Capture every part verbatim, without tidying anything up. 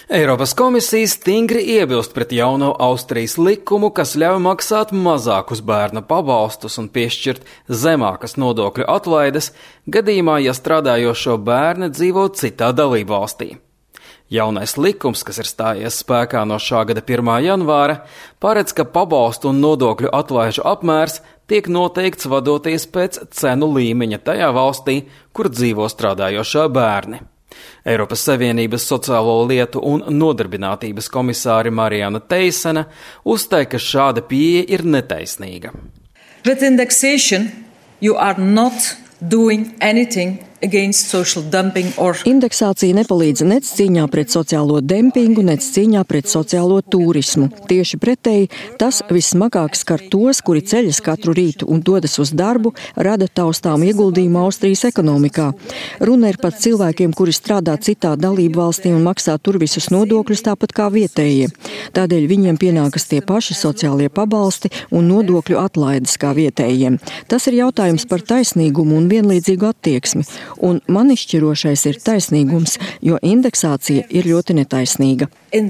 Eiropas komisija stingri iebilst pret jauno Austrijas likumu, kas ļauj maksāt mazākus bērna pabalstus un piešķirt zemākas nodokļu atlaides gadījumā, ja strādājošo bērni dzīvo citā dalībvalstī. Jaunais likums, kas ir stājies spēkā no šā gada pirmā janvāra, paredz, ka pabalstu un nodokļu atlaižu apmērs tiek noteikts vadoties pēc cenu līmeņa tajā valstī, kur dzīvo strādājošā bērni. Eiropas Savienības sociālo lietu un nodarbinātības komisāre Marianna Teisena uzstāja, ka šāda pieeja ir netaisnīga. With indexation, you are not doing anything against social dumping or... Indeksācija nepalīdz nec cīņā pret sociālo dempingu, nec cīņā pret sociālo turismu. Tieši pretēji, tas vissmagāk skar tos, kuri ceļas katru rītu un dodas uz darbu, rada taustām ieguldījumu Austrijas ekonomikā. Runa ir par cilvēkiem, kuri strādā citā dalību valstī un maksā tur visus nodokļus tāpat kā vietējie. Tādēļ viņiem pienākas tie paši sociālie pabalsti un nodokļu atlaides kā vietējiem. Tas ir jautājums par taisnīgumu un vienlīdzīgu attieksmi. Un man izšķirošais ir taisnīgums, jo indeksācija ir ļoti netaisnīga.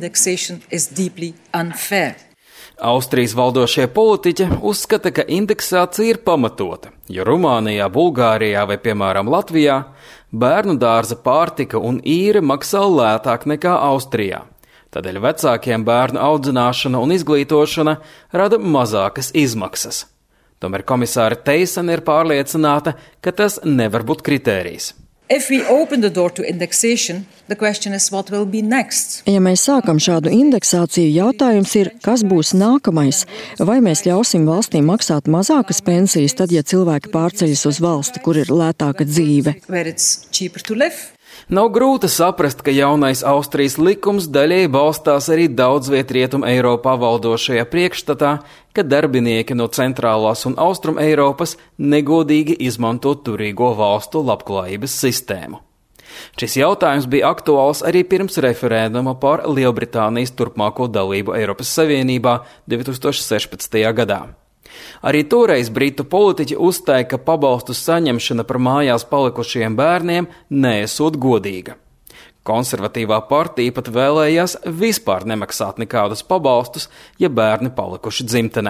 Austrijas valdošie politiķi uzskata, ka indeksācija ir pamatota, jo Rumānijā, Bulgārijā vai, piemēram, Latvijā bērnu dārza pārtika un īre maksā lētāk nekā Austrijā. Tādēļ vecākiem bērnu audzināšana un izglītošana rada mazākas izmaksas. Tomēr komisāre Teisena ir pārliecināta, ka tas nevar būt kritērijs. If we open the door to indexation, the question is what will be next. Ja mēs sākam šādu indeksāciju, jautājums ir, kas būs nākamais? Vai mēs ļausim valstīm maksāt mazākas pensijas, tad, ja cilvēki pārceļas uz valsti, kur ir lētāka dzīve? Where it's cheaper to live. Nav grūti saprast, ka jaunais Austrijas likums daļēji balstās arī daudzviet Rietum Eiropā valdošajā priekšstatā, ka darbinieki no centrālās un austrum Eiropas negodīgi izmanto turīgo valstu labklājības sistēmu. Šis jautājums bija aktuāls arī pirms referenduma par Lielbritānijas turpmāko dalību Eiropas Savienībā divi tūkstoši sešpadsmitajā gadā. Arī toreiz britu politiķi uzstāja, ka pabalstu saņemšana par mājās palikušajiem bērniem neesot godīga. Konservatīvā partija pat vēlējās vispār nemaksāt nekādus pabalstus, ja bērni palikuši dzimtenē.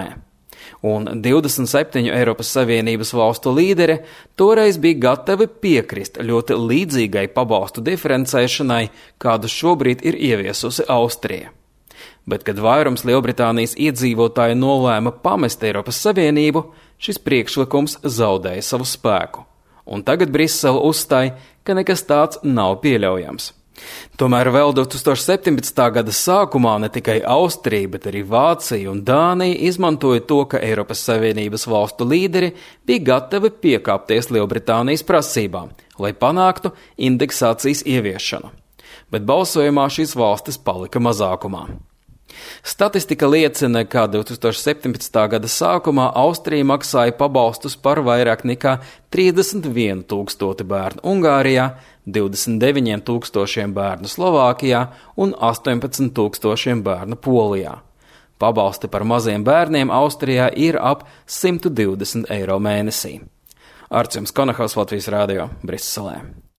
Un divdesmit septiņu Eiropas Savienības valstu līderi toreiz bija gatavi piekrist ļoti līdzīgai pabalstu diferencēšanai, kādu šobrīd ir ieviesusi Austrija. Bet, kad vairums Lielbritānijas iedzīvotāji nolēma pamest Eiropas Savienību, šis priekšlikums zaudēja savu spēku. Un tagad Brisele uzstāja, ka nekas tāds nav pieļaujams. Tomēr vēl divi tūkstoši septiņpadsmitā gada sākumā ne tikai Austrija, bet arī Vācija un Dānija izmantoja to, ka Eiropas Savienības valstu līderi bija gatavi piekāpties Lielbritānijas prasībām, lai panāktu indeksācijas ieviešanu. Bet balsojumā šīs valstis palika mazākumā. Statistika liecina, ka divi tūkstoši septiņpadsmitā gada sākumā Austrija maksāja pabalstus par vairāk nekā trīsdesmit vienu tūkstoti bērnu Ungārijā, divdesmit deviņiem tūkstošiem bērnu Slovākijā un astoņpadsmit tūkstošiem bērnu Polijā. Pabalsti par maziem bērniem Austrijā ir ap simt divdesmit eiro mēnesī. Arčuns Konahaus, Latvijas Rādio, Briselē.